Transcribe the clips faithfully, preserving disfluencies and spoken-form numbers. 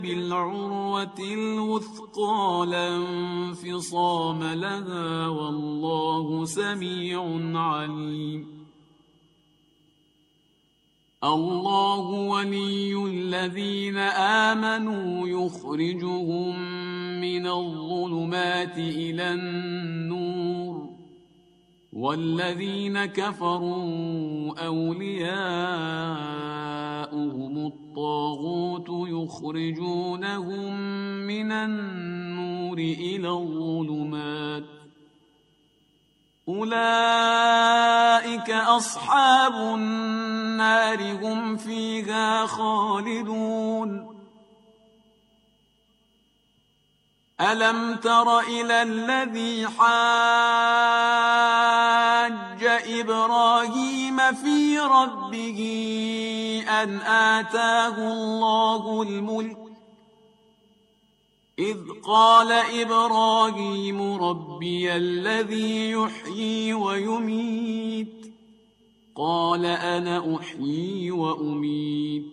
بالعروة الوثقى لا انفصام لها والله سميع عليم. الله ولي الذين آمنوا يخرجهم من الظلمات إلى النور والذين كفروا أولياؤهم الطاغوت يخرجونهم من النور إلى الظلمات أولئك أصحاب النار هم فيها خالدون. ألم تر إلى الذي حاج إبراهيم في ربه أن آتاه الله الملك إذ قال إبراهيم ربي الذي يحيي ويميت قال أنا أحيي وأميت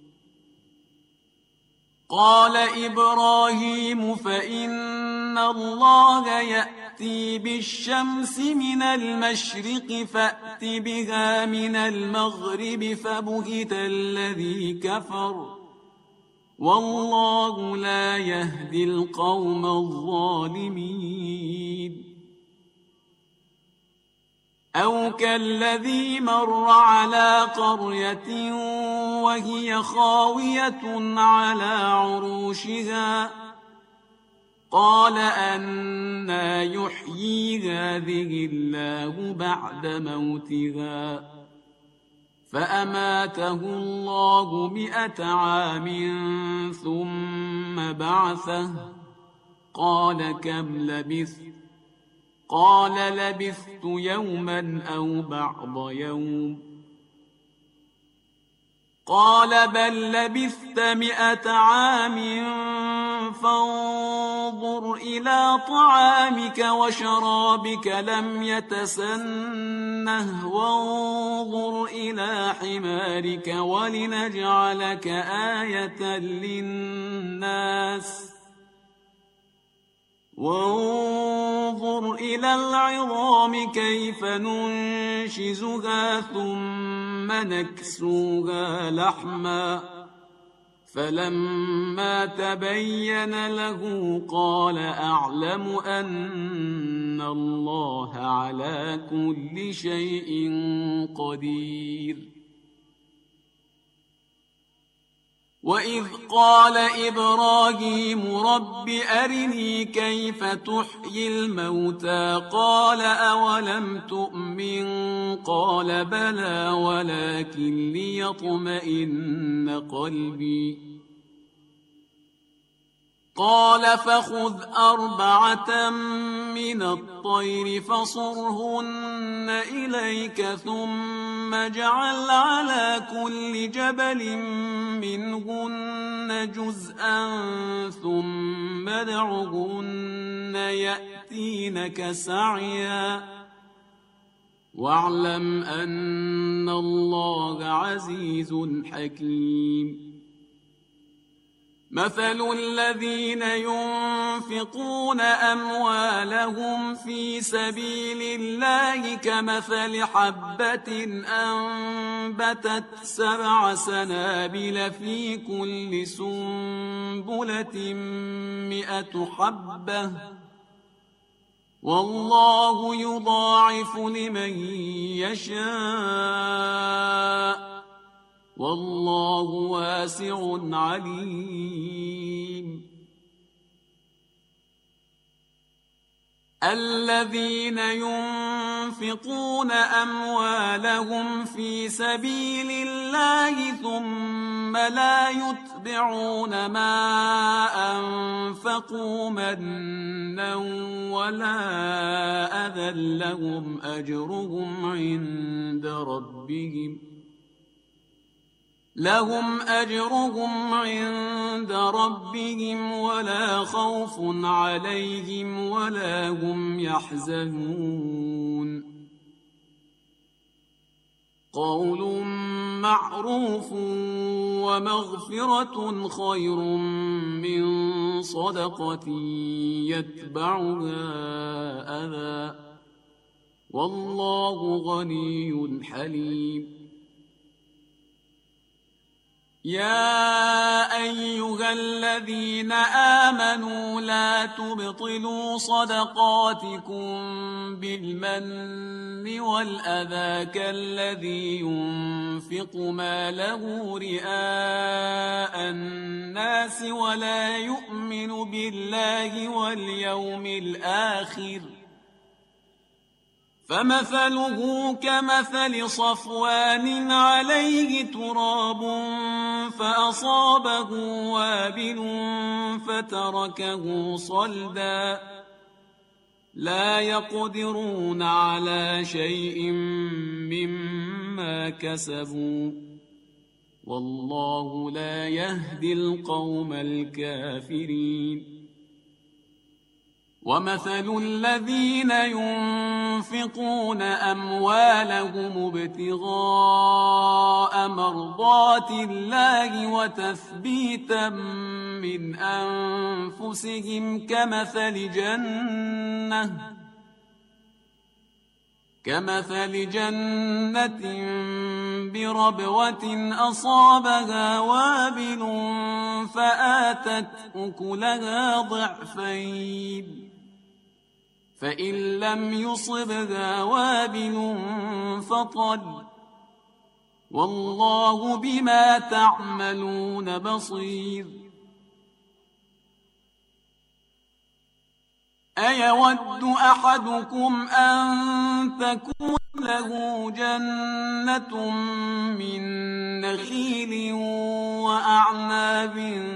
قال إبراهيم فإن الله يأتي بالشمس من المشرق فأت بها من المغرب فبهت الذي كفر والله لا يهدي القوم الظالمين. أو كالذي مر على قرية وهي خاوية على عروشها قال أنى يحيي هذه الله بعد موتها فأماته الله مئة عام ثم بعثه قال كم لبثت قال لبثت يوما أو بعض يوم قال بل لبثت مئة عام فانظر إلى طعامك وشرابك لم يتسنه وانظر إلى حمارك ولنجعلك آية للناس وانظر إلى العظام كيف ننشزها ثم نكسوها لحما فلما تبين له قال أعلم أن الله على كل شيء قدير. وإذ قال إبراهيم رب أرني كيف تحيي الموتى قال أولم تؤمن قال بلى ولكن ليطمئن قلبي قال فخذ أربعة من الطير فصرهن إليك ثم اجعل على كل جبل منهن جزءا ثم ادعهن يأتينك سعيا واعلم أن الله عزيز حكيم. مثل الذين ينفقون أموالهم في سبيل الله كمثل حبة أنبتت سبع سنابل في كل سنبلة مئة حبة والله يضاعف لمن يشاء والله واسع عليم. الذين ينفقون أموالهم في سبيل الله ثم لا يتبعون ما أنفقوا منا ولا أذى لهم أجرهم عند ربهم لهم أجرهم عند ربهم ولا خوف عليهم ولا هم يحزنون. قول معروف ومغفرة خير من صدقة يتبعها أذى والله غني حليم. يا أيها الذين آمنوا لا تبطلوا صدقاتكم بالمن والأذى كالذي ينفق ماله رئاء الناس ولا يؤمن بالله واليوم الآخر فمثله كمثل صفوان عليه تراب فأصابه وابل فتركه صلدا لا يقدرون على شيء مما كسبوا والله لا يهدي القوم الكافرين. ومثل الذين ينفقون أموالهم ابتغاء مرضات الله وتثبيتا من أنفسهم كمثل جنة كمثل جنة بربوة أصابها وابل فآتت أكلها ضعفين فإن لم يصبها وابل فطل والله بما تعملون بصير. أيود أحدكم أن تكون له جنة من نخيل وأعناب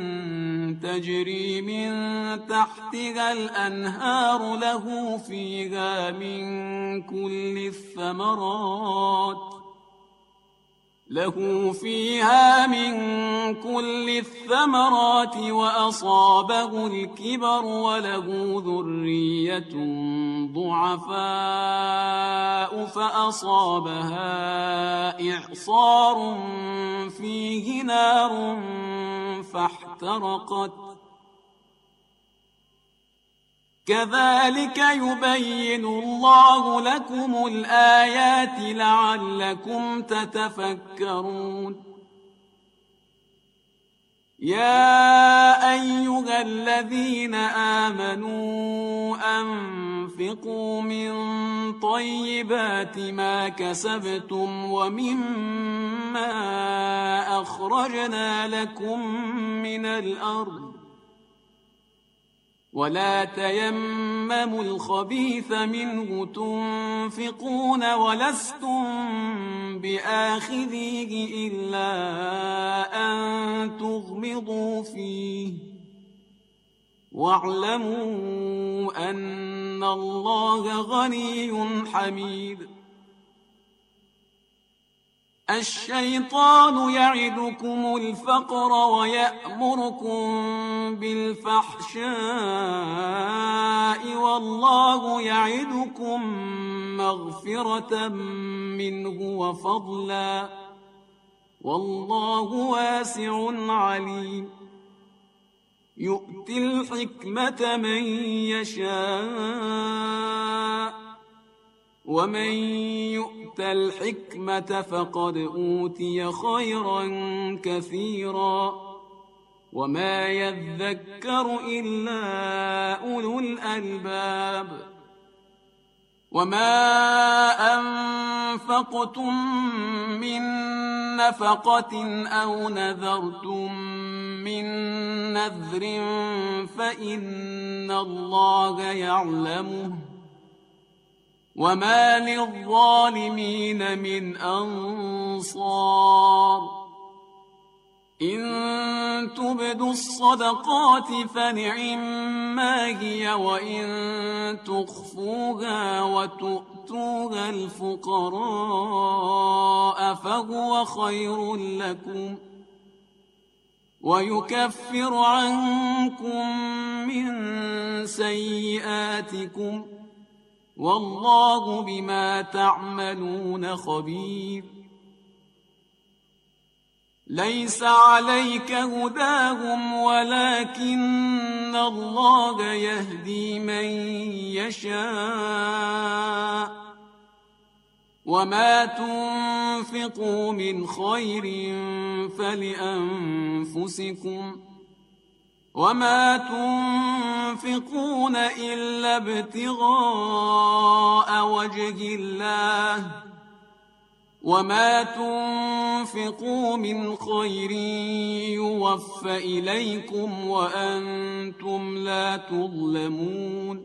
تجري من تحتها الأنهار له فيها من كل الثمرات له فيها من كل الثمرات وأصابه الكبر وله ذرية ضعفاء فأصابها إعصار فيه نار فاحترقت كذلك يبين الله لكم الآيات لعلكم تتفكرون. يا أيها الذين آمنوا أنفقوا من طيبات ما كسبتم ومما أخرجنا لكم من الأرض ولا تيمموا الخبيث منه تنفقون ولستم بآخذيه إلا أن تغمضوا فيه واعلموا أن الله غني حميد. الشيطان يعدكم الفقر ويأمركم بالفحشاء والله يعدكم مغفرة منه وفضلا والله واسع عليم. يؤتي الحكمة من يشاء ومن يؤت الحكمة فقد أوتي خيرا كثيرا وما يذكر إلا أولو الألباب. وما أنفقتم من نفقة أو نذرتم من نذر فإن الله يعلمه وما للظالمين من أنصار. إن تبدوا الصدقات فنعما هي وإن تخفوها وتؤتوها الفقراء فهو خير لكم ويكفر عنكم من سيئاتكم والله بما تعملون خبير. ليس عليك هداهم ولكن الله يهدي من يشاء وما تنفقوا من خير فلأنفسكم وما تنفقون إلا ابتغاء وجه الله وما تنفقوا من خير يوفى إليكم وأنتم لا تظلمون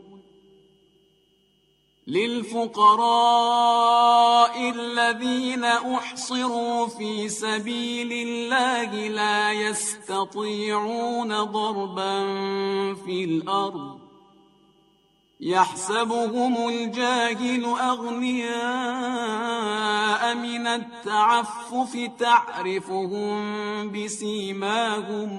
للفقراء الذين أحصروا في سبيل الله لا يستطيعون ضربا في الأرض يحسبهم الجاهل أغنياء من التعفف تعرفهم بسيماهم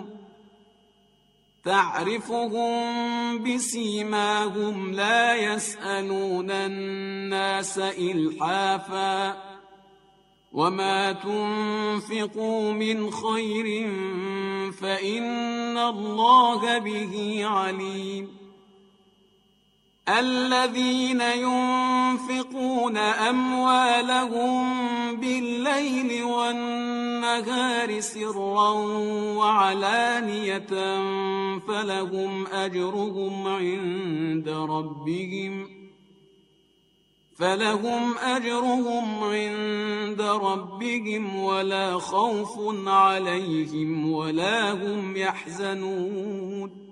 تعرفهم بسيماهم لا يسألون الناس إلحافا وما تنفقوا من خير فإن الله به عليم الذين ينفقون أموالهم بالليل والنهار سرا وعلانية فلهم أجرهم عند ربهم فلهم أجرهم عند ربهم ولا خوف عليهم ولا هم يحزنون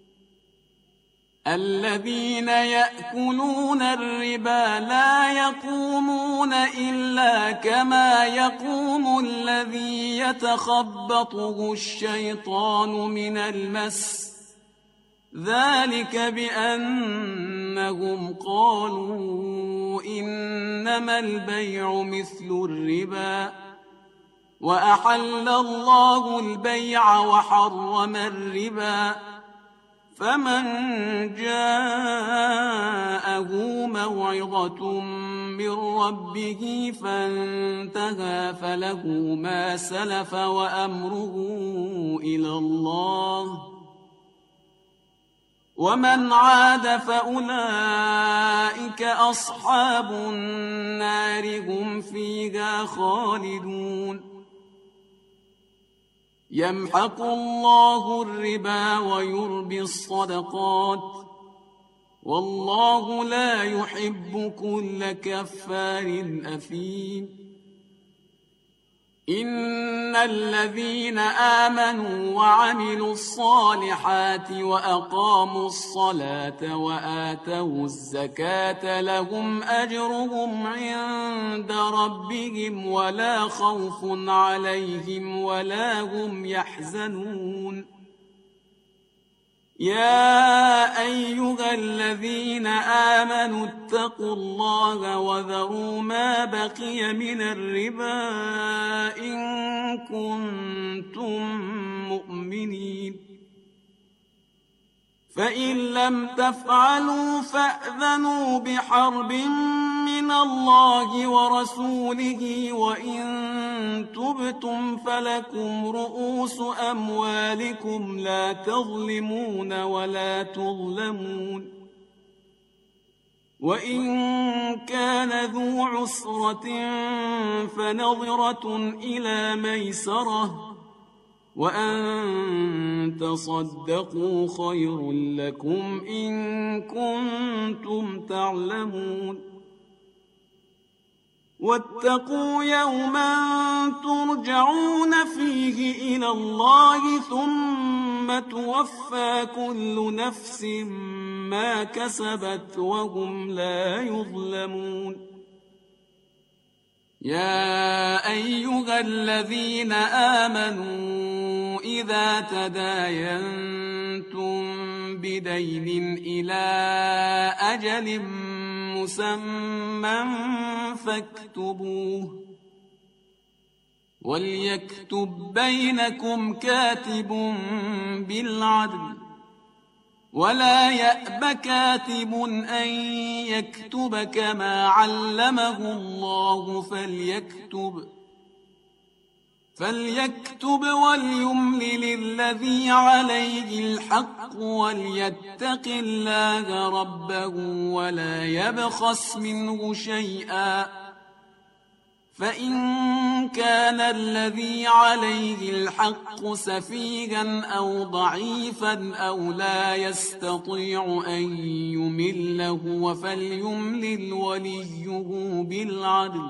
الذين يأكلون الربا لا يقومون إلا كما يقوم الذي يتخبطه الشيطان من المس ذلك بأنهم قالوا إنما البيع مثل الربا وأحل الله البيع وحرم الربا فمن جاءه موعظة من ربه فانتهى فله ما سلف وأمره إلى الله ومن عاد فأولئك أصحاب النار هم فيها خالدون يمحق الله الربا ويربي الصدقات والله لا يحب كل كفار أثيم إن الذين آمنوا وعملوا الصالحات وأقاموا الصلاة وآتوا الزكاة لهم أجرهم عند ربهم ولا خوف عليهم ولا هم يحزنون يا أيها الذين آمنوا اتقوا الله وذروا ما بقي من الربا إن كنتم مؤمنين فإن لم تفعلوا فأذنوا بحرب من الله ورسوله وإن تبتم فلكم رؤوس أموالكم لا تظلمون ولا تظلمون وإن كان ذو عسرة فنظرة إلى ميسرة وأن تصدقوا خير لكم إن كنتم تعلمون واتقوا يوما ترجعون فيه إلى الله ثم توفى كل نفس ما كسبت وهم لا يظلمون يا أيها الذين آمنوا إذا تداينتم بدين إلى أجل مسمى فاكتبوه وليكتب بينكم كاتب بالعدل ولا يأب كاتب أن يكتب كما علمه الله فليكتب فليكتب وليملل الذي عليه الحق وليتق الله ربه ولا يبخس منه شيئا، فإن كان الذي عليه الحق سفيها أو ضعيفا أو لا يستطيع أن يمل هو فليملل وليه بالعدل،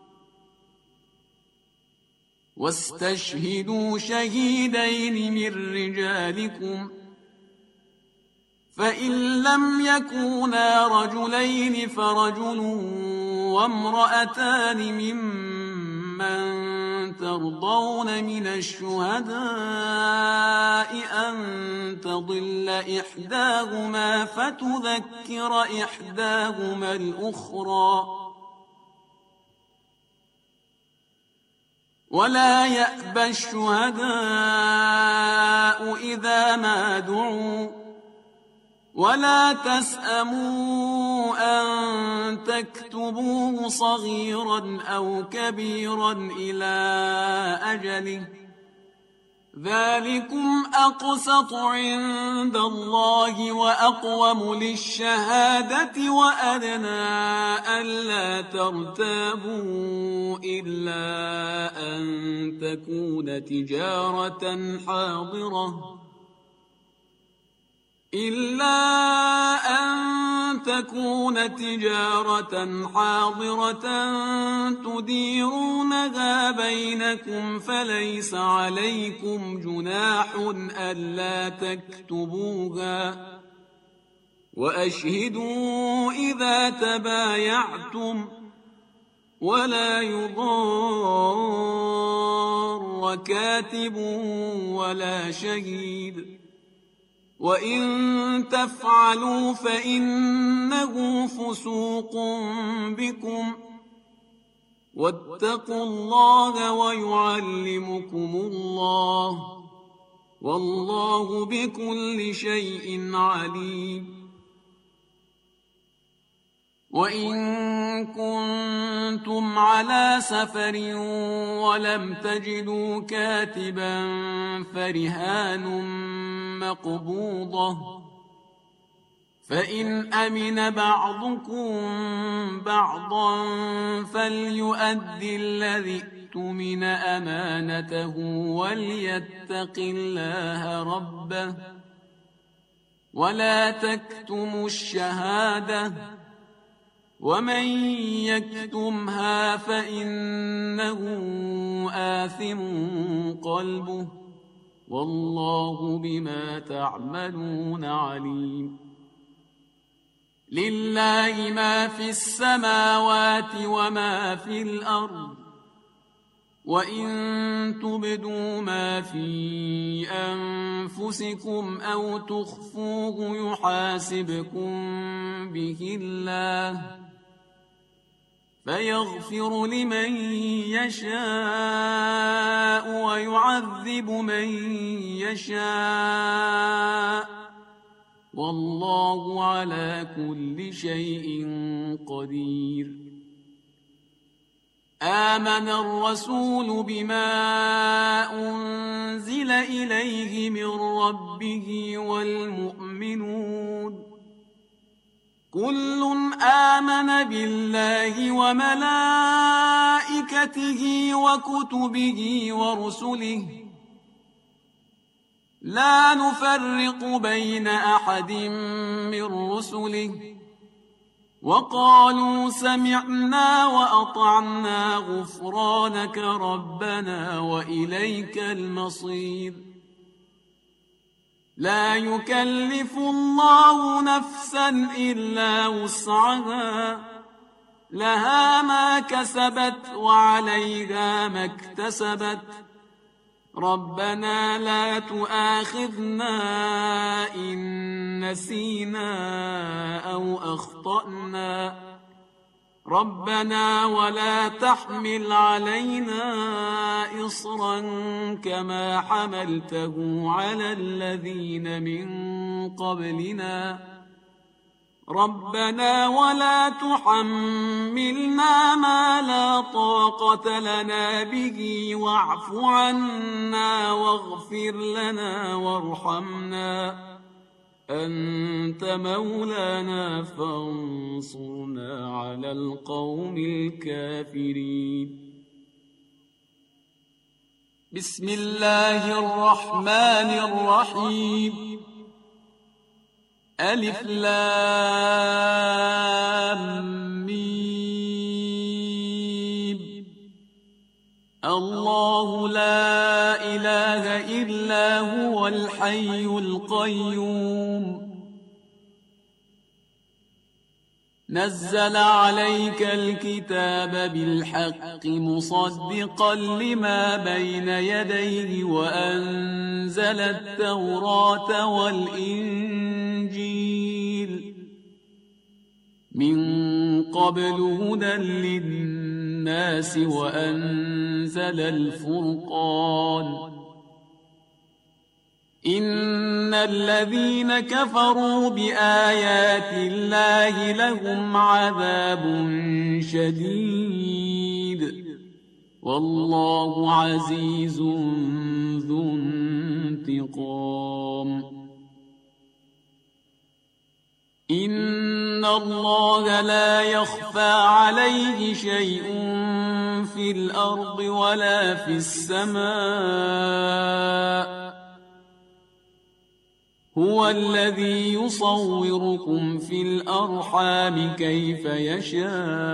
واستشهدوا شهيدين من رجالكم، فإن لم يكونا رجلين فرجل وامرأتان ممن ترضون من الشهداء أن تضل إحداهما فتذكر إحداهما الأخرى، ولا يأبى الشهداء إذا ما دعوا، ولا تسأموا أن تكتبوه صغيرا أو كبيرا إلى أجله، ذلكم أقسط عند الله وأقوم للشهادة وأدنى ألا ترتابوا إلا أن تكون تجارة حاضرة إلا أن تكون تجارة حاضرة تديرونها بينكم فليس عليكم جناح ألا تكتبوها، وأشهدوا إذا تبايعتم، ولا يضار كاتب ولا شهيد، وإن تفعلوا فإنه فسوق بكم، واتقوا الله ويعلمكم الله، والله بكل شيء عليم. وإن كنتم على سفر ولم تجدوا كاتبا فرهان مقبوضة، فإن أمن بعضكم بعضا فليؤدي الذي اؤتمن أمانته وليتق الله ربه، ولا تكتموا الشهادة، ومن يكتمها فإنه آثم قلبه، والله بما تعملون عليم. لله ما في السماوات وما في الأرض، وإن تبدوا ما في أنفسكم أو تخفوه يحاسبكم به الله، فيغفر لمن يشاء ويعذب من يشاء، والله على كل شيء قدير. آمن الرسول بما أنزل إليه من ربه والمؤمنون كل آمن بالله وملائكته وكتبه ورسله لا نفرق بين أحد من رسله، وقالوا سمعنا وأطعنا غفرانك ربنا وإليك المصير. لا يكلف الله نفسا إلا وسعها، لها ما كسبت وعليها ما اكتسبت، ربنا لا تؤاخذنا إن نسينا أو أخطأنا، ربنا ولا تحمل علينا إصرا كما حملته على الذين من قبلنا، ربنا ولا تحملنا ما لا طاقة لنا به واعف عنا واغفر لنا وارحمنا أنت مولانا فانصرنا على القوم الكافرين. بسم الله الرحمن الرحيم. ألف لام ميم. الله لا إله إلا هو الحي القيوم نزل عليك الكتاب بالحق مصدقا لما بين يديه وأنزل التوراة والإنجيل من قبل هدى للناس وأنزل الفرقان إن الذين كفروا بآيات الله لهم عذاب شديد والله عزيز ذو انتقام. إن الله لا يخفى عليه شيء في الأرض ولا في السماء هو الذي يصوركم في الأرحام كيف يشاء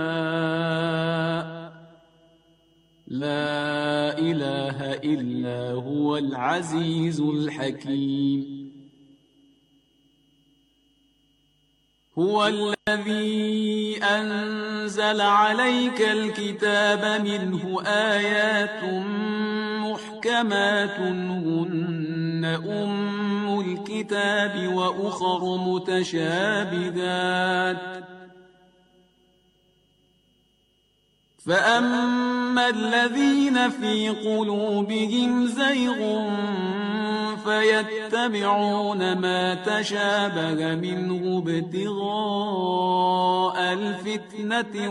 لا إله إلا هو العزيز الحكيم. هو الذي أنزل عليك الكتاب منه آيات محكمات هن أم الكتاب وأخر متشابهات فأما الذين في قلوبهم زيغ فيتبعون ما تشابه منه ابتغاء الفتنة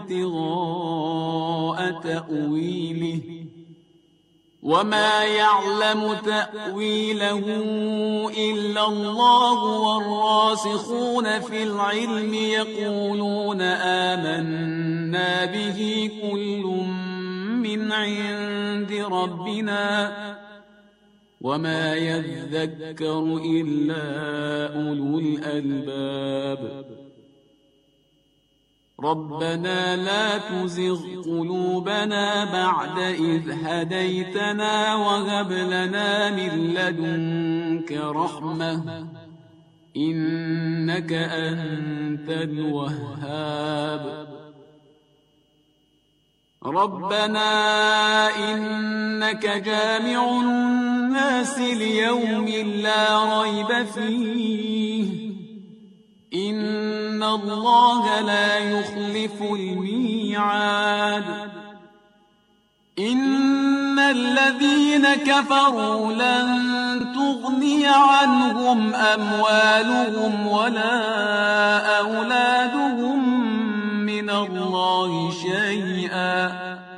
وابتغاء تأويله وما يعلم تأويله إلا الله والراسخون في العلم يقولون آمنا به كل من عند ربنا وما يذكر إلا أولو الألباب. ربنا لا تزغ قلوبنا بعد إذ هديتنا وهب لنا من لدنك رحمة إنك أنت الوهاب. ربنا إنك جامع الناس ليوم لا ريب فيه إن الله لا يخلف الميعاد. إن الذين كفروا لن تغني عنهم أموالهم ولا أولادهم من الله شيئا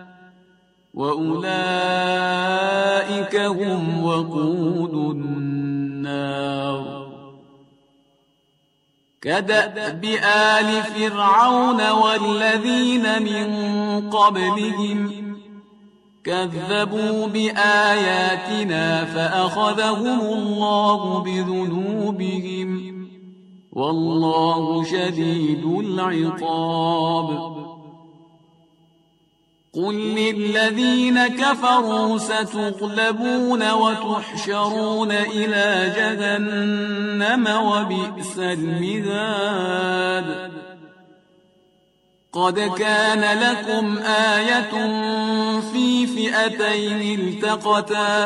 وأولئك هم وقود النار. كدأب آل فرعون والذين من قبلهم كذبوا بآياتنا فأخذهم الله بذنوبهم والله شديد العقاب. قل للذين كفروا ستغلبون وتحشرون إلى جهنم وبئس المهاد. قد كان لكم آية في فئتين التقتا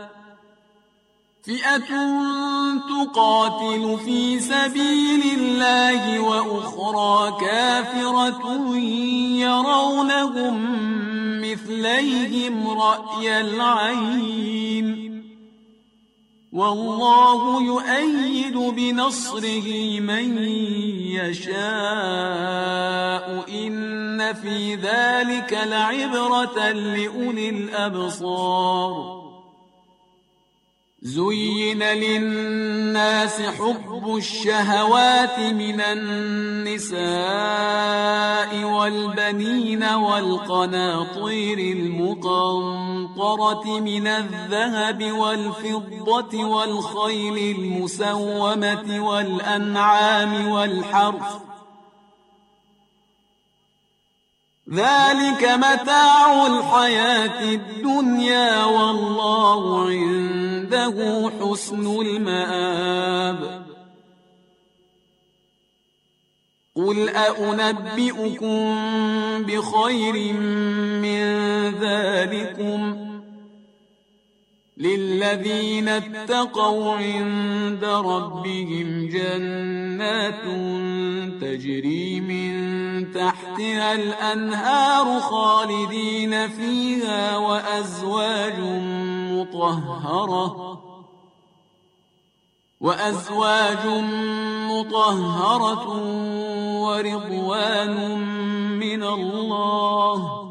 فئة تقاتل في سبيل الله وأخرى كافرة يرونهم مثليهم رأي العين والله يؤيد بنصره من يشاء إن في ذلك لعبرة لأولي الأبصار زين للناس حب الشهوات من النساء والبنين والقناطير المقنطرة من الذهب والفضة والخيل المسومة والأنعام والحرث ذلك متاع الحياة الدنيا والله عنده حسن المآب قل أأنبئكم بخير من ذلكم للذين اتقوا عند ربهم جنات تجري من تحتها الأنهار خالدين فيها وأزواج مطهرة وأزواج مطهرة ورضوان من الله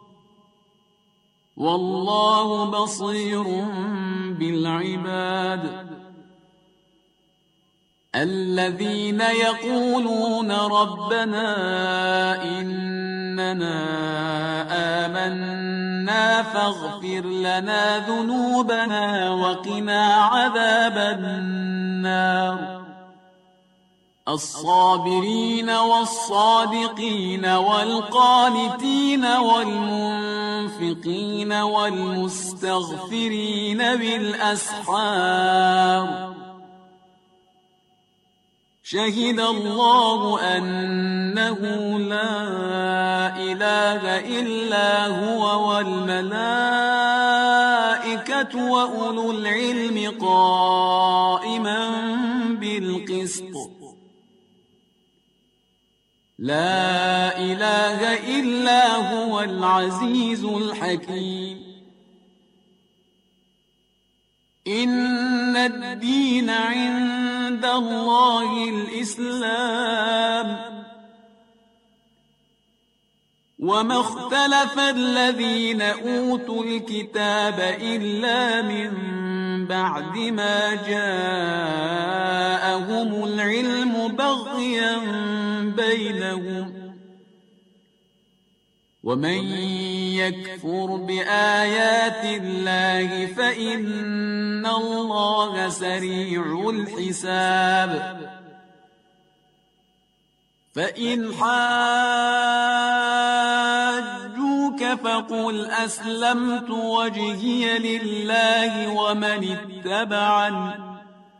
والله بصير بالعباد الذين يقولون ربنا إننا آمنا فاغفر لنا ذنوبنا وقنا عذاب النار الصابرين والصادقين والقانتين والمنفقين والمستغفرين بالأسحار شهد الله أنه لا إله إلا هو والملائكة وأولو العلم قائما بالقسط لا إله إلا هو العزيز الحكيم إن الدين عند الله الإسلام وما اختلف الذين أوتوا الكتاب إلا من بعد ما جاءهم العلم بغيا بينهم ومن يكفر بآيات الله فإن الله سريع الحساب فإن حاجوك فقل أسلمت وجهي لله ومن اتبعني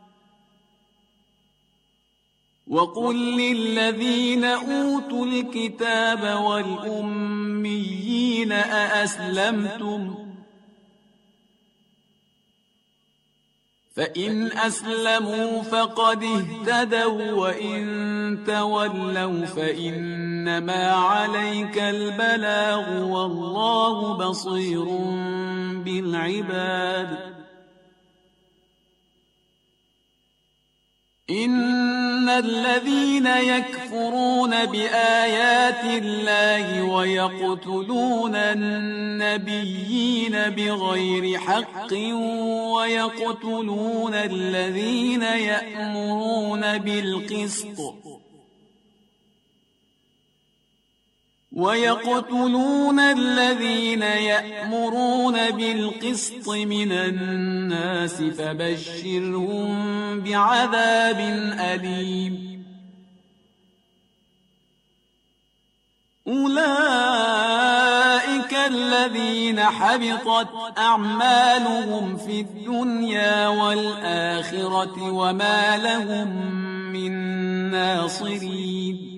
وقل للذين أوتوا الكتاب والأميين أأسلمتم فإن أسلموا فقد اهتدوا وإن تولوا فإنما عليك البلاغ والله بصير بالعباد إن الذين يكفرون بآيات الله ويقتلون النبيين بغير حق ويقتلون الذين يأمرون بالقسط ويقتلون الذين يأمرون بالقسط من الناس فبشرهم بعذاب أليم أولئك الذين حبطت أعمالهم في الدنيا والآخرة وما لهم من ناصرين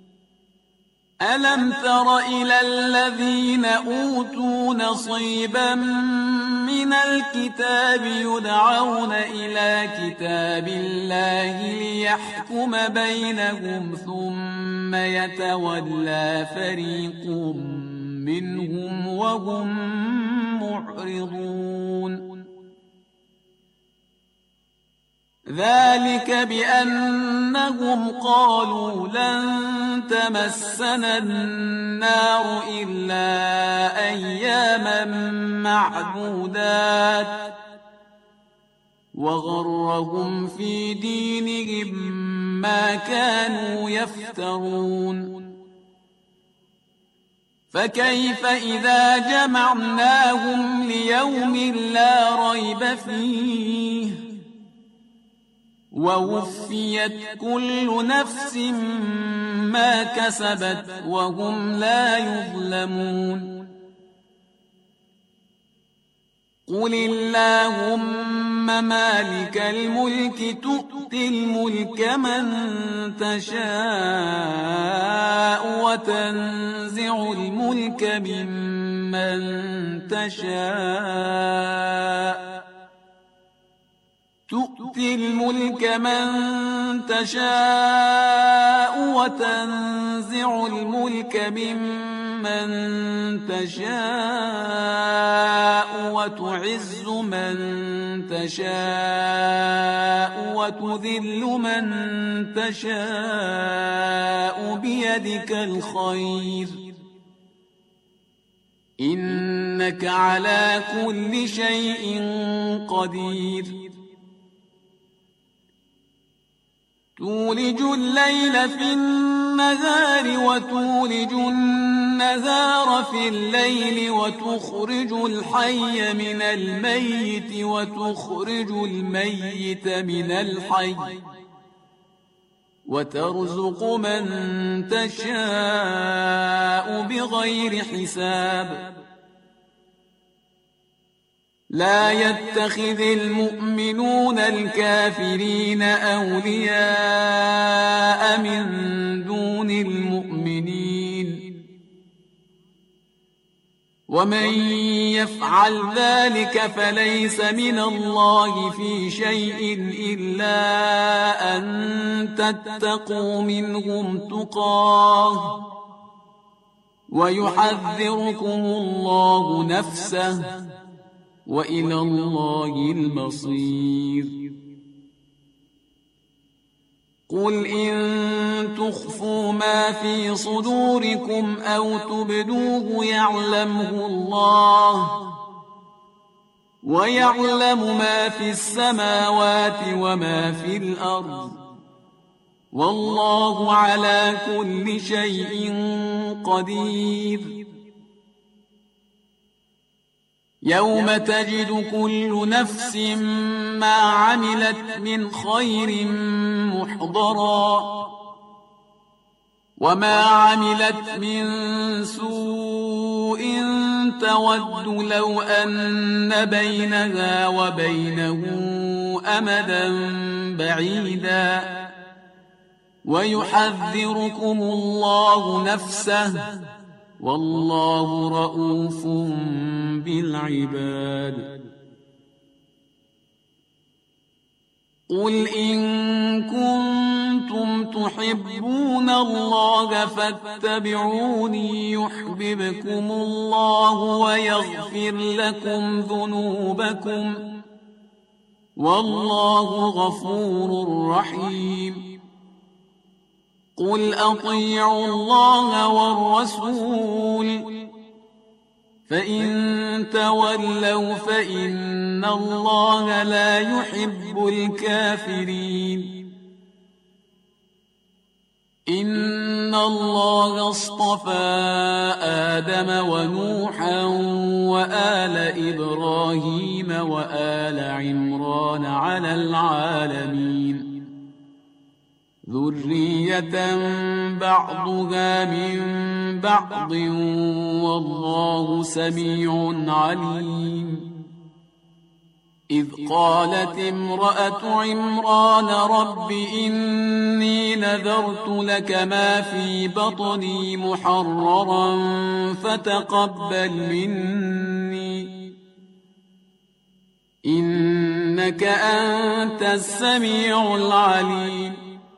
ألم تر إلى الذين أوتوا نصيبا من الكتاب يدعون إلى كتاب الله ليحكم بينهم ثم يتولى فريق منهم وهم معرضون ذلك بأنهم قالوا لن تمسنا النار إلا أياما معدودات وغرهم في دينهم ما كانوا يفترون فكيف إذا جمعناهم ليوم لا ريب فيه ووفيت كل نفس ما كسبت وهم لا يظلمون قل اللهم مالك الملك تؤتي الملك من تشاء وتنزع الملك ممن تشاء تؤتي الملك من تشاء وتنزع الملك ممن تشاء وتعز من تشاء وتذل من تشاء بيدك الخير إنك على كل شيء قدير تولج الليل في النهار وتولج النهار في الليل وتخرج الحي من الميت وتخرج الميت من الحي وترزق من تشاء بغير حساب لا يتخذ المؤمنون الكافرين أولياء من دون المؤمنين ومن يفعل ذلك فليس من الله في شيء إلا أن تتقوا منهم تقاه ويحذركم الله نفسه وإلى الله المصير قل إن تخفوا ما في صدوركم أو تبدوه يعلمه الله ويعلم ما في السماوات وما في الأرض والله على كل شيء قدير يوم تجد كل نفس ما عملت من خير محضرا وما عملت من سوء تود لو أن بينها وبينه أمدا بعيدا ويحذركم الله نفسه والله رؤوف بالعباد قل إن كنتم تحبون الله فاتبعوني يحببكم الله ويغفر لكم ذنوبكم والله غفور رحيم قل أطيعوا الله والرسول فإن تولوا فإن الله لا يحب الكافرين إن الله اصطفى آدم ونوحا وآل إبراهيم وآل عمران على العالمين ذرية بعضها من بعض والله سميع عليم إذ قالت امرأة عمران رب إني نذرت لك ما في بطني محررا فتقبل مني إنك أنت السميع العليم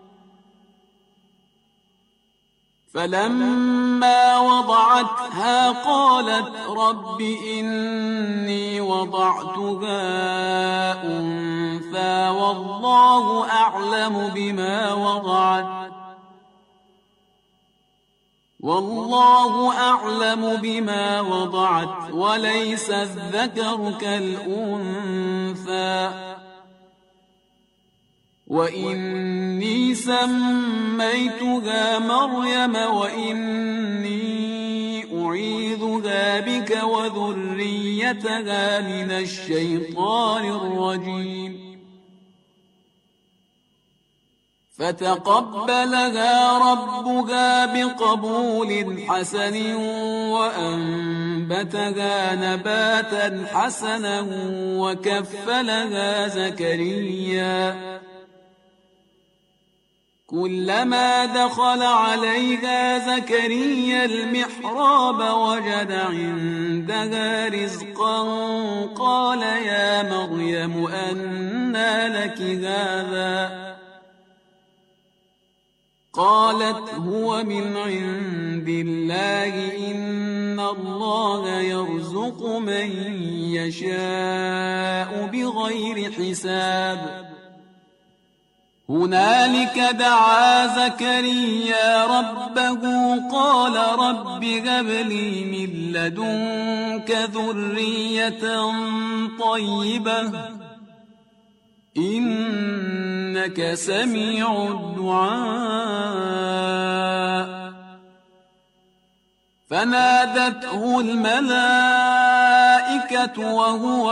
فلما وضعتها قالت رب إني وضعتها أنثى الأنثى والله أعلم بما وضعت والله أعلم بما وضعت وليس الذكر كالأنثى وإني سميتها مريم وإني أعيذها بك وذريتها من الشيطان الرجيم فتقبلها ربها بقبول حسن وأنبتها نباتا حسنا وكفلها زكريا كلما دخل عليها زكريا المحراب وجد عندها رزقا قال يا مريم أنى لك هذا قالت هو من عند الله إن الله يرزق من يشاء بغير حساب هنالك دعا زكريا ربه قال رب هب لي من لدنك ذرية طيبة إنك سميع الدعاء فنادته الملائكة وهو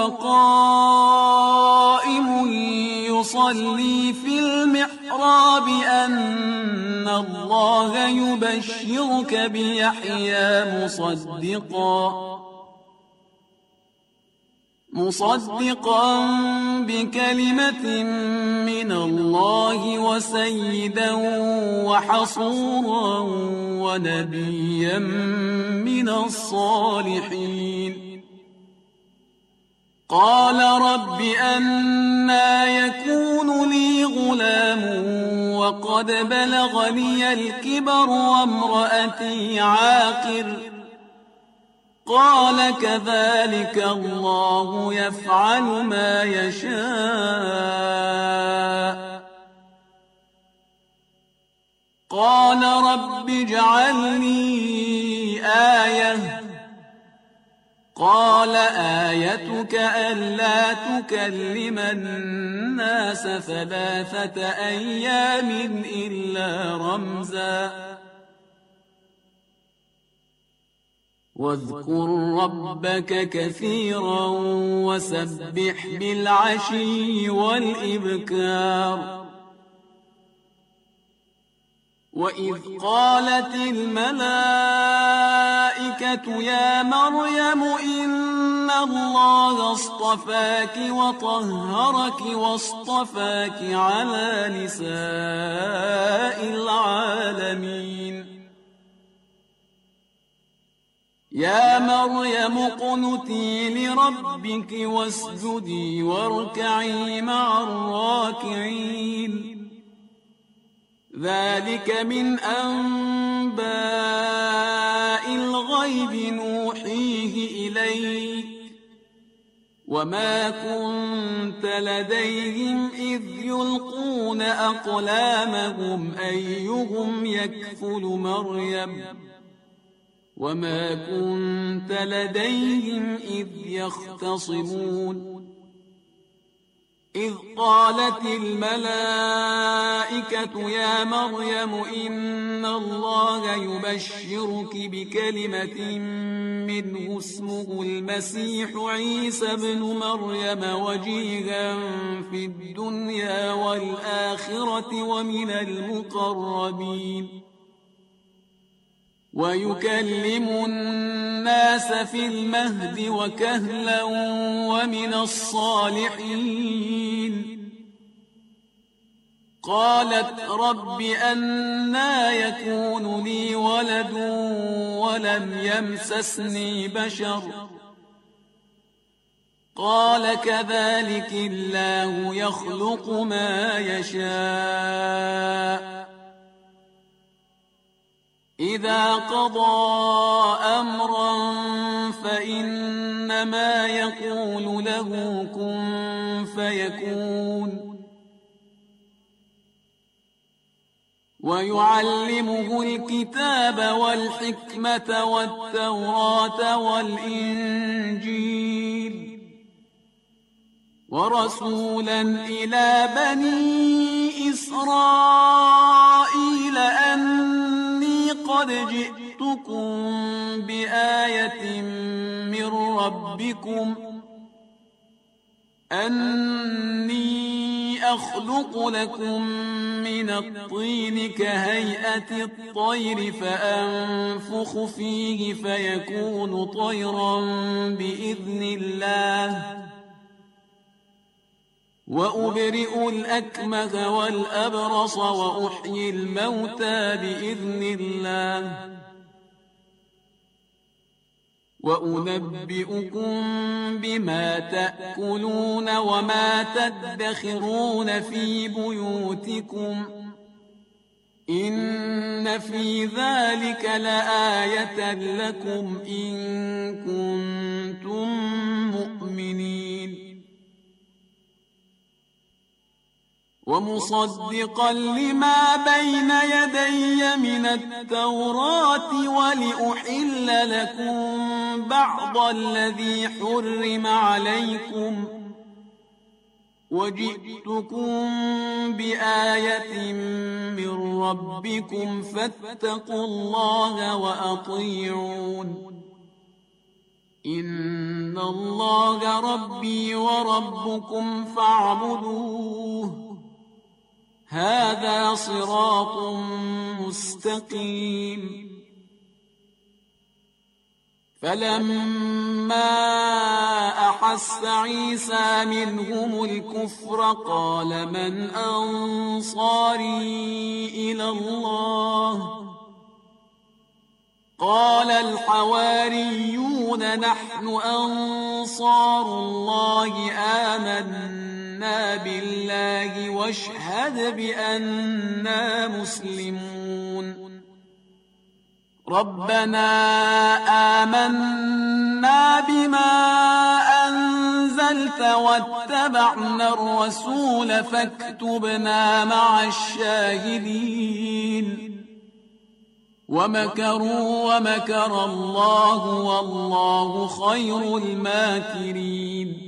قائم يصلي في المحراب أن الله يبشرك بيحيى مصدقا مصدقا بكلمة من الله وسيدا وحصورا ونبيا من الصالحين قال رب أنى يكون لي غلام وقد بلغني الكبر وامرأتي عاقر قال كذلك الله يفعل ما يشاء قال رب اجعل لي آية قال آيتك ألا تكلم الناس ثلاثة أيام إلا رمزا واذكر ربك كثيرا وسبح بالعشي والإبكار وإذ قالت الملائكة يا مريم إن الله اصطفاك وطهرك واصطفاك على نساء العالمين يا مريم اقنتي لربك واسجدي واركعي مع الراكعين ذلك من أنباء الغيب نوحيه إليك وما كنت لديهم إذ يلقون أقلامهم أيهم يكفل مريم وما كنت لديهم إذ يختصمون إذ قالت الملائكة يا مريم إن الله يبشرك بكلمة منه اسمه المسيح عيسى ابن مريم وجيها في الدنيا والآخرة ومن المقربين ويكلم الناس في المهد وكهلا ومن الصالحين قالت رب أنى يكون لي ولد ولم يمسسني بشر قال كذلك الله يخلق ما يشاء إذا قضى أمرا فإنما يقول له كن فيكون ويعلمه الكتاب والحكمة والتوراة والإنجيل ورسولا إلى بني إسرائيل أني قد جئتكم بآية من ربكم أني أخلق لكم من الطين كهيئة الطير فأنفخ فيه فيكون طيرا بإذن الله وأبرئ الأكمه والأبرص وأحيي الموتى بإذن الله وأنبئكم بما تأكلون وما تدخرون في بيوتكم إن في ذلك لآية لكم إن كنتم مؤمنين ومصدقا لما بين يدي من التوراة ولأحل لكم بعض الذي حرم عليكم وجئتكم بآية من ربكم فاتقوا الله وأطيعون إن الله ربي وربكم فاعبدوه هذا صراط مستقيم فلما أحس عيسى منهم الكفر قال من أنصاري إلى الله قال الحواريون نحن أنصار الله آمنا بالله واشهد بأننا مسلمون ربنا آمنا بما أنزلت واتبعنا الرسول فاكتبنا مع الشاهدين ومكروا ومكر الله والله خير الماكرين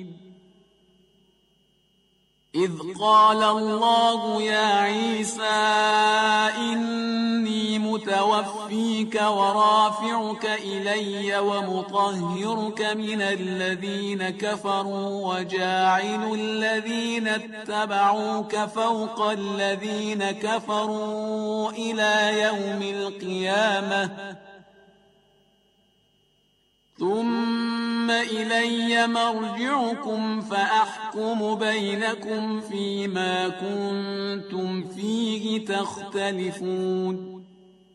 إذ قال الله يا عيسى إني متوفيك ورافعك إلي ومطهرك من الذين كفروا وجاعل الذين اتبعوك فوق الذين كفروا إلى يوم القيامة ثم إلي مرجعكم فأحكم بينكم فيما كنتم فيه تختلفون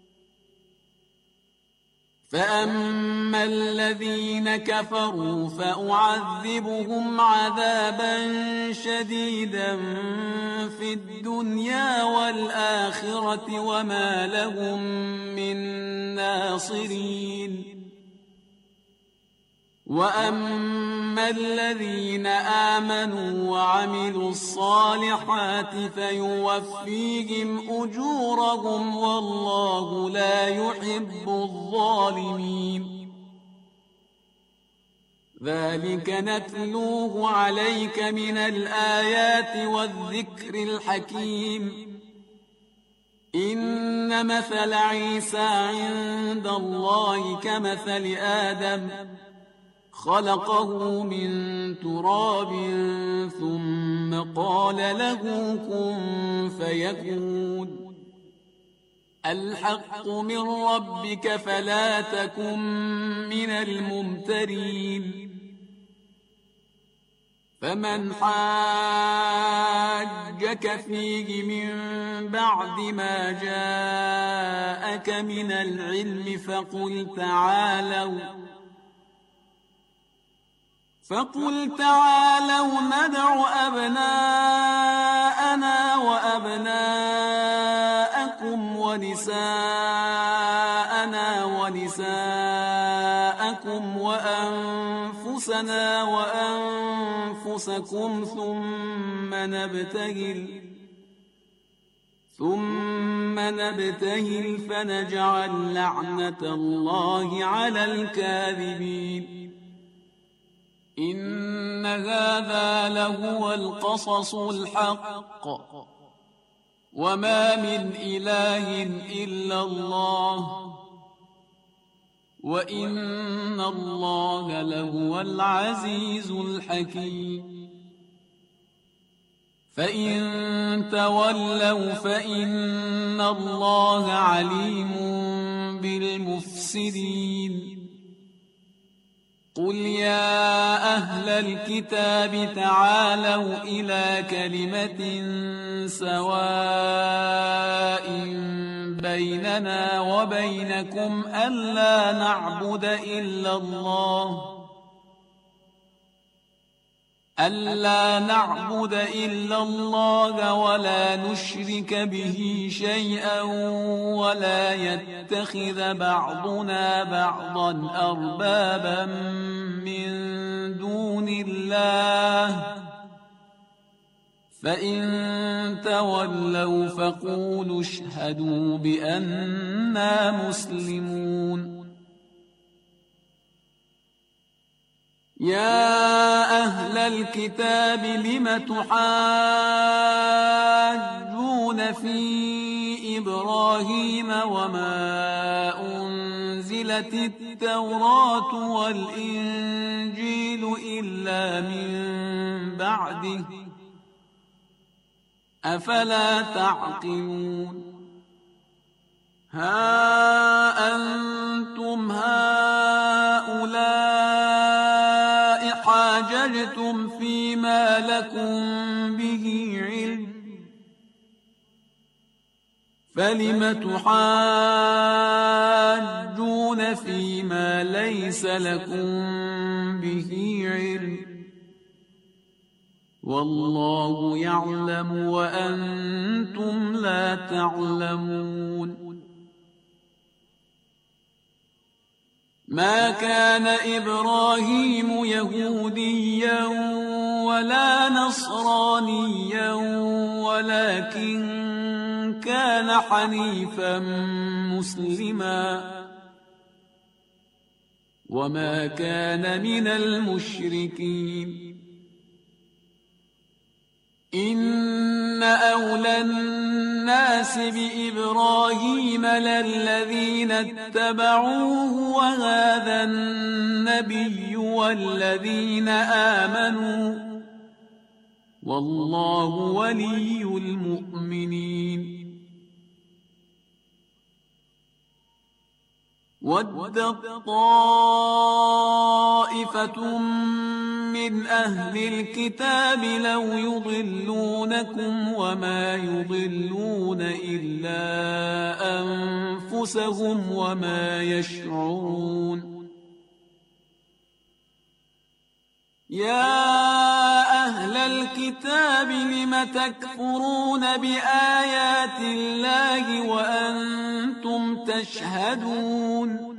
فأما الذين كفروا فأعذبهم عذابا شديدا في الدنيا والآخرة وما لهم من ناصرين وأما الذين آمنوا وعملوا الصالحات فيوفيهم أجورهم والله لا يحب الظالمين ذلك نتلوه عليك من الآيات والذكر الحكيم إن مثل عيسى عند الله كمثل آدم خلقه من تراب ثم قال له كن فيكون الحق من ربك فلا تكن من الممترين فمن حاجك فيه من بعد ما جاءك من العلم فقل تعالوا فقل تعالوا ندع أبناءنا وأبناءكم ونساءنا ونساءكم وأنفسنا وأنفسكم أنفسكم ثم نبتهل ثم نبتهل فنجعل لعنة الله على الكاذبين إن هذا لهو القصص الحق وما من إله إلا الله وإن الله لهو العزيز الحكيم فإن تولوا فإن الله عليم بالمفسدين قل يا أهل الكتاب تعالوا إلى كلمة سواء بيننا وبينكم ألا نعبد إلا الله ألا نعبد إلا الله ولا نشرك به شيئا ولا يتخذ بعضنا بعضا أربابا من دون الله فإن تولوا فقولوا اشهدوا بأننا مسلمون يا أهل الكتاب لم تحاجون في إبراهيم وما أنزلت التوراة والإنجيل إلا من بعده أفلا تعقلون ها أنتم هؤلاء حاججتم فيما لكم به علم فلم تحاجون فيما ليس لكم به علم والله يعلم وأنتم لا تعلمون ما كان إبراهيم يهوديا ولا نصرانيا ولكن كان حنيفا مسلما وما كان من المشركين إن أولى الناس بإبراهيم للذين اتبعوه وهذا النبي والذين آمنوا والله ولي المؤمنين ودت طائفة من أهل الكتاب لو يضلونكم وما يضلون إلا أنفسهم وما يشعرون يا أهل الكتاب لم تكفرون بآيات الله وأنتم تشهدون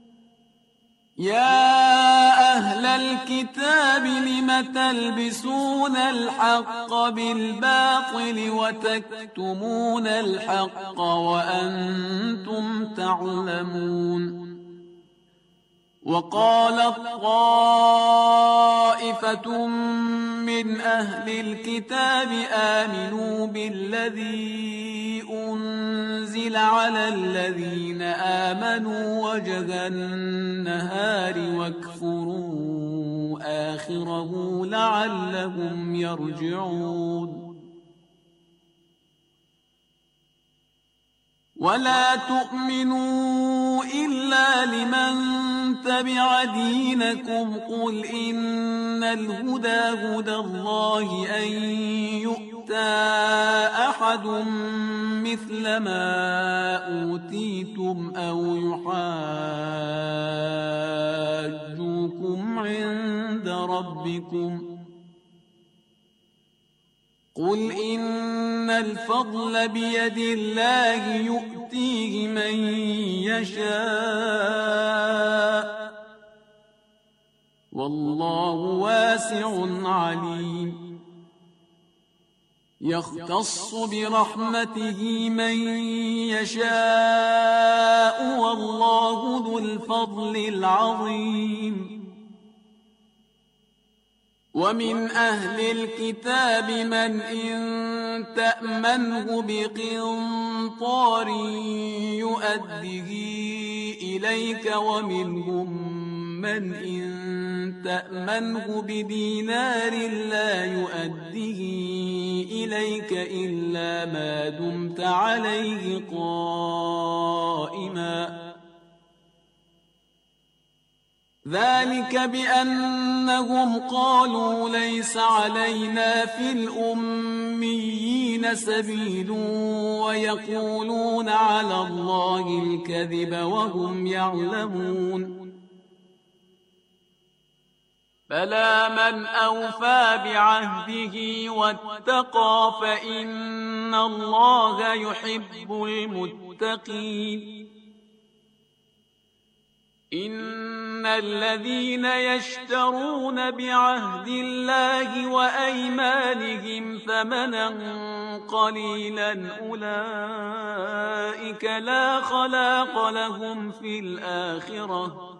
يا أهل الكتاب لم تلبسون الحق بالباطل وتكتمون الحق وأنتم تعلمون وقالت طائفة من أهل الكتاب آمنوا بالذي أنزل على الذين آمنوا وجه النهار واكفروا آخره لعلهم يرجعون ولا تؤمنوا إلا لمن تبع دينكم قل إن الهدى هدى الله أن يؤتى أحد مثل ما أوتيتم أو يحاجوكم عند ربكم قل إن الفضل بيد الله يؤتيه من يشاء والله واسع عليم يختص برحمته من يشاء والله ذو الفضل العظيم ومن أهل الكتاب من إن تأمنه بقنطار يؤده إليك ومنهم من إن تأمنه بدينار لا يؤده إليك إلا ما دمت عليه قائما ذلك بأنهم قالوا ليس علينا في الأميين سبيل ويقولون على الله الكذب وهم يعلمون بلى من أوفى بعهده واتقى فإن الله يحب المتقين إن الذين يشترون بعهد الله وأيمانهم ثمنا قليلا أولئك لا خلاق لهم في الآخرة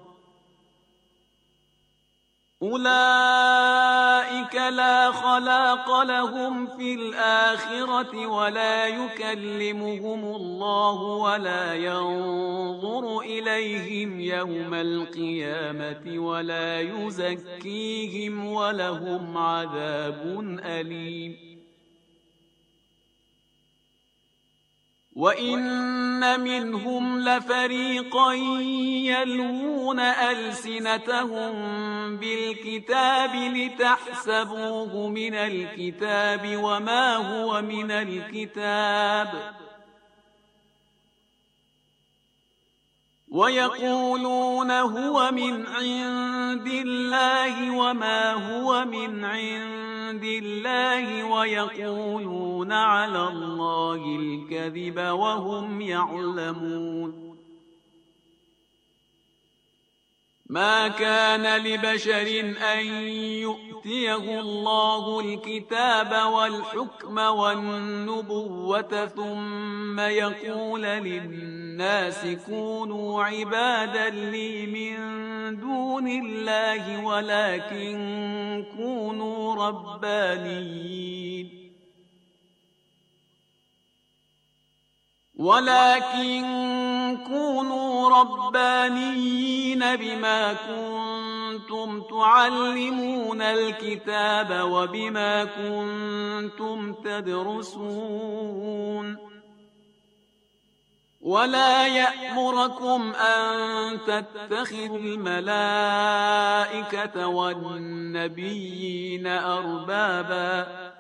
أولئك لا خلاق لهم في الآخرة ولا يكلمهم الله ولا ينظر إليهم يوم القيامة ولا يزكيهم ولهم عذاب أليم وإن منهم لفريقا يلوون ألسنتهم بالكتاب لتحسبوه من الكتاب وما هو من الكتاب ويقولون هو من عند الله وما هو من عند الله ويقولون على الله الكذب وهم يعلمون ما كان لبشر أن يؤتيه الله الكتاب والحكم والنبوة ثم يقول للناس كونوا عبادا لي من دون الله ولكن كونوا ربانيين ولكن كونوا ربانيين بما كنتم تعلمون الكتاب وبما كنتم تدرسون ولا يأمركم أن تتخذوا الملائكة والنبيين أربابا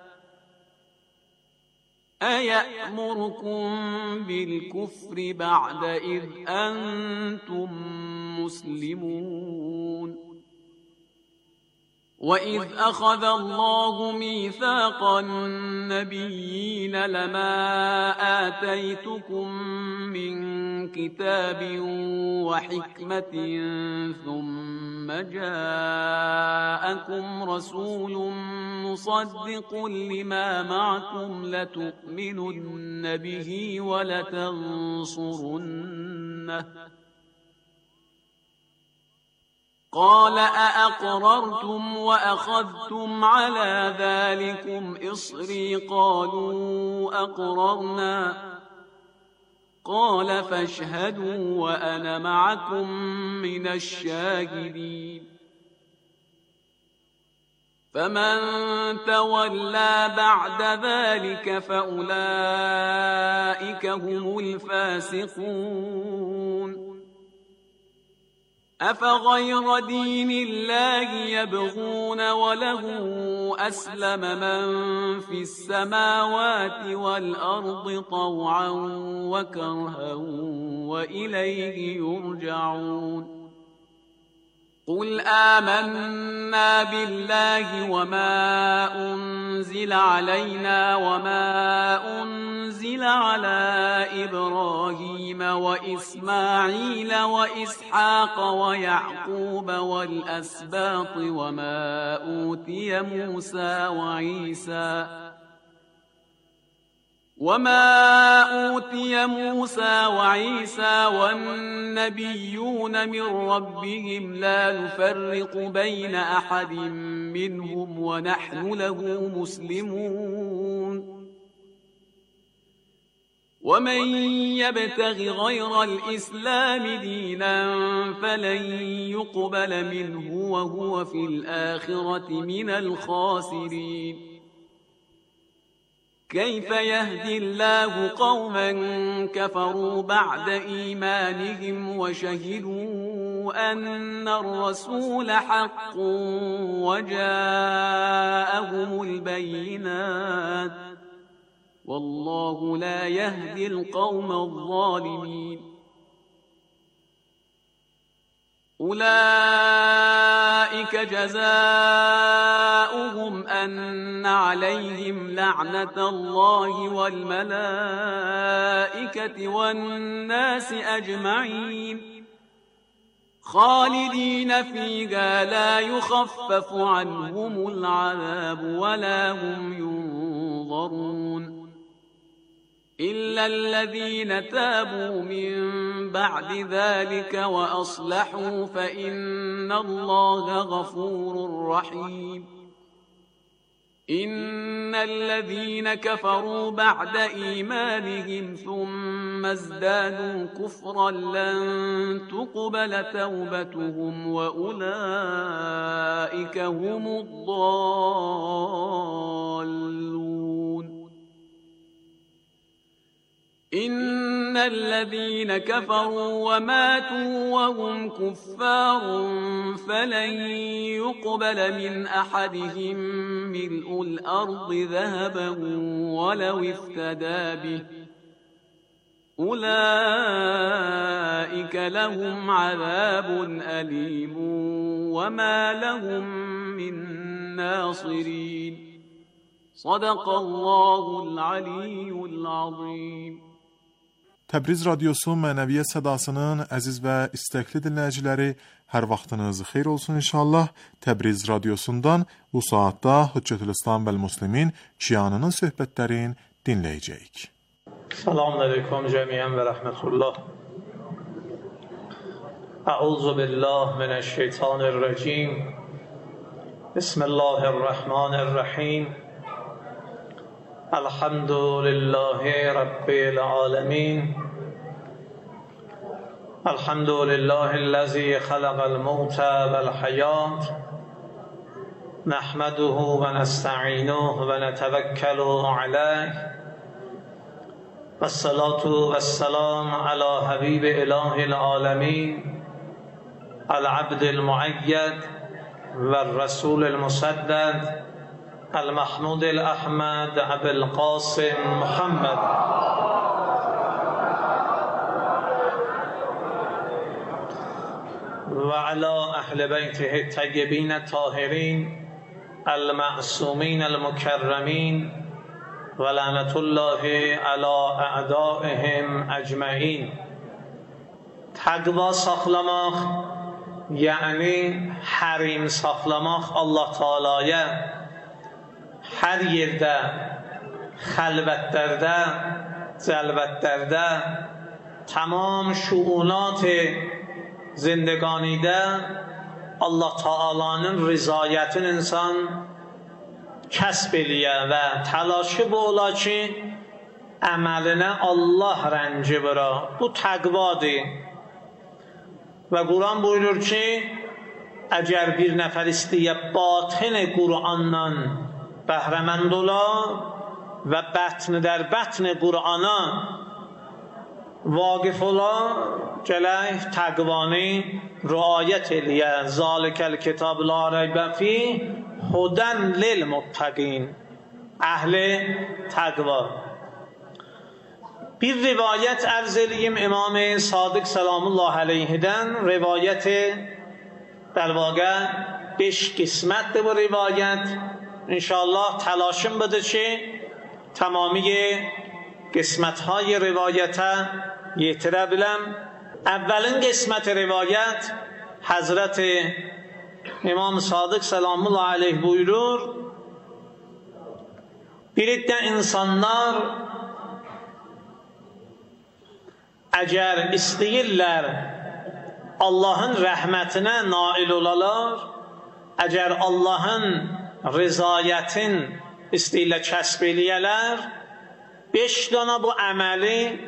أيأمركم بالكفر بعد إذ أنتم مسلمون وإذ أخذ الله ميثاق النبيين لما آتيتكم من كتاب وحكمة ثم جاءكم رسول مصدق لما معكم لتؤمنن به ولتنصرنه قال أأقررتم وأخذتم على ذلكم إصري قالوا أقررنا قال فاشهدوا وأنا معكم من الشاهدين فمن تولى بعد ذلك فأولئك هم الفاسقون أفغير دين الله يبغون وله أسلم من في السماوات والأرض طوعا وكرها وإليه يرجعون قل آمنا بالله وما أنزل علينا وما أنزل على إبراهيم وإسماعيل وإسحاق ويعقوب والأسباط وما أوتي موسى وعيسى وما أوتي موسى وعيسى والنبيون من ربهم لا نفرق بين أحد منهم ونحن له مسلمون ومن يبتغ غير الإسلام دينا فلن يقبل منه وهو في الآخرة من الخاسرين كيف يهدي الله قوما كفروا بعد إيمانهم وشهدوا أن الرسول حق وجاءهم البينات والله لا يهدي القوم الظالمين أولئك جزاؤهم أن عليهم لعنة الله والملائكة والناس أجمعين خالدين فيها لا يخفف عنهم العذاب ولا هم ينظرون إلا الذين تابوا من بعد ذلك وأصلحوا فإن الله غفور رحيم إن الذين كفروا بعد إيمانهم ثم ازدادوا كفرا لن تقبل توبتهم وأولئك هم الضالون إن الذين كفروا وماتوا وهم كفار فلن يقبل من أحدهم ملء الأرض ذهبا ولو افتدى به أولئك لهم عذاب أليم وما لهم من ناصرين صدق الله العلي العظيم. Təbriz Radyosu Mənəviyyət Sədasının əziz və istəkli dinləyiciləri, hər vaxtınız xeyir olsun inşallah. Təbriz Radyosundan bu saatda Hüccətül-İslam vəl-Müslimin şianının söhbətlərini dinləyəcəyik. Selamun aleyküm cəmiyyən və rəhmətullah. Əuzu billah minəşşeytanirracim. Bismillahirrahmanirrahim. الحمد لله رب العالمين الحمد لله الذي خلق الموت والحياة نحمده ونستعينه ونتوكل عليه والصلاة والسلام على حبيب إله العالمين العبد المؤيد والرسول المسدد المحمود الأحمد أبي القاسم محمد وعلى أهل بيته الطيبين الطاهرين المعصومين المكرمين ولعنة الله على أعدائهم أجمعين. تقوا saxlamaq yani harim saxlamaq Allah Taala'ya hər yerdə, xəlvətlərdə, cəlvətlərdə, tamam şuunat zindگانیdə Allah Taala'nın rızayətini insan kəsb eləyə və təlaşı bu ola ki, əməlinə Allah rənci vura. Bu təqvadır. Və Quran buyurur ki, əgər bir nəfər istəyə batin Qurandan bəhrəmənd ola və bətn در bətn Qurana vaqif ola, gələk təqvani riayət eləyə. Zalikəl kitab la reybə fih hudən lilmuttəqin. Əhli təqva. Bir rivayət ərz eləyim İmam Sadiq Səlamullah əleyhidən, rivayət در واقع beş قسمت bu rivayet. İnşallah تلاشم بده چه تمامی قسمت های روایت یتره بلم. اولین قسمت روایت Hazreti İmam Sadık selamullah aleyh buyurur, bir iddə insanlar əgər istəyirlər Allahın rəhmətinə nail olalar, əgər Allahın rızayətin istəyirlər kəsb eləyələr, beş dana bu əməli